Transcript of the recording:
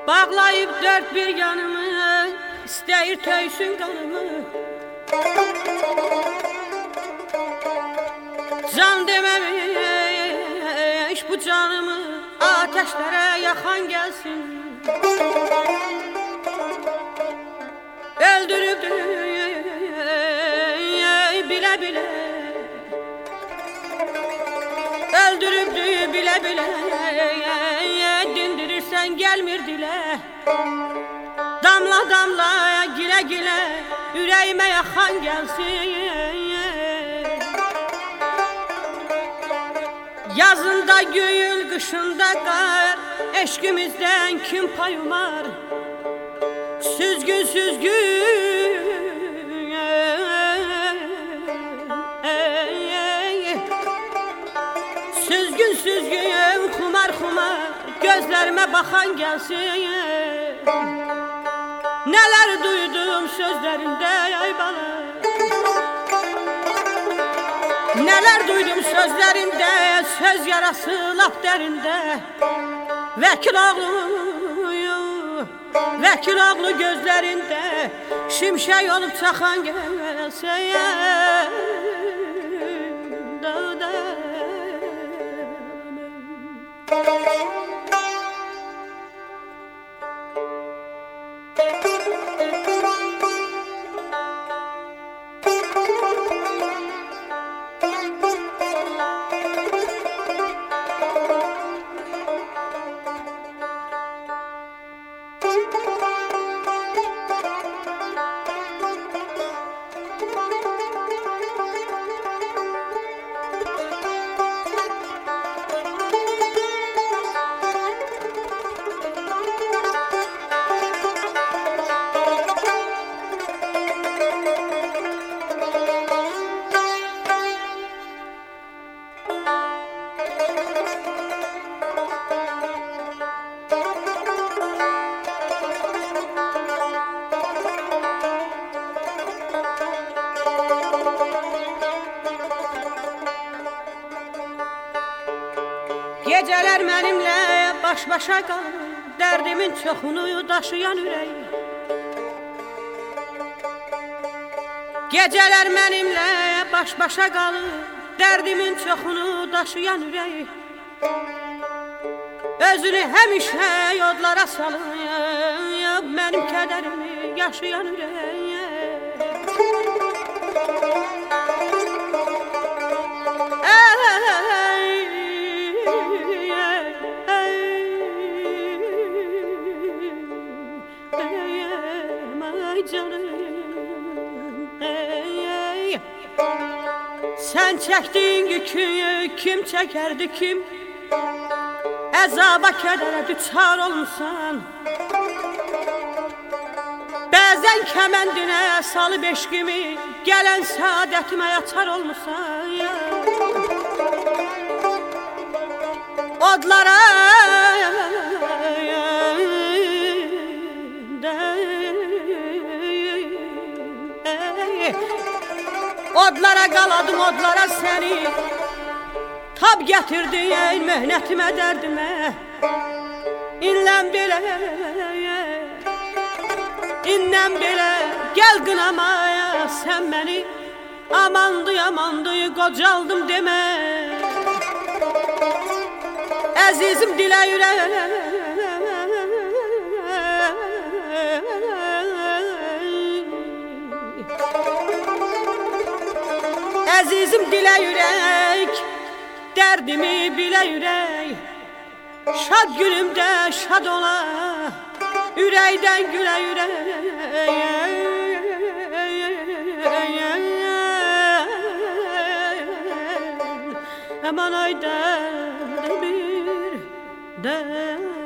Bağlayıb dört bir yanımı, istəyir töysün qanımı. Can deməmiş bu canımı, ateşlərə yaxan gəlsin. Öldürübdü bilə-bilə, öldürübdü bilə-bilə, dindirirsən gəlmir dilə. Damla damla gilə-gilə, ürəyimə yaxan gəlsin. Yazında göyül, qışında qar, eşqimizdən kim pay umar? Süzgün süzgün, süzgün süzgün, xumar xumar, gözlərimə baxan gəlsin. Nələr duydum sözlərində ay bala, nələr duydum sözlərində, söz yarası lap dərində. Vəkil oğlu, vəkil oğlu gözlərində, şimşək olub çaxan gəlsəyəm. Gecələr mənimlə baş-başa qalır, dərdimin çoxunu daşıyan ürək. Gecələr mənimlə baş-başa qalır, dərdimin çoxunu daşıyan ürək. Özünü həmişə yodlara salır, mənim kədərimi yaşayan ürək. Sən çəkdin yükü, kim çəkərdi kim? Əzaba kədərə düçar olmuşsan. Bəzən kəməndinə salıb eşqimi, gələn saadətimə yaçar olmuşsan. Odlara odlara qaladım, odlara səni. Tab gətirdin möhnətimə, dərdimə. İnləm belə, innəm belə, gəl qınamaya sən məni. Amandı, amandı, qocaldım demə. Əzizim dilə ürək, əzizim dilə ürək, dərdimi bilə ürək. Şad günümdə şad ola, ürəkdən gülə ürək. Aman ay dərdi bir dərd.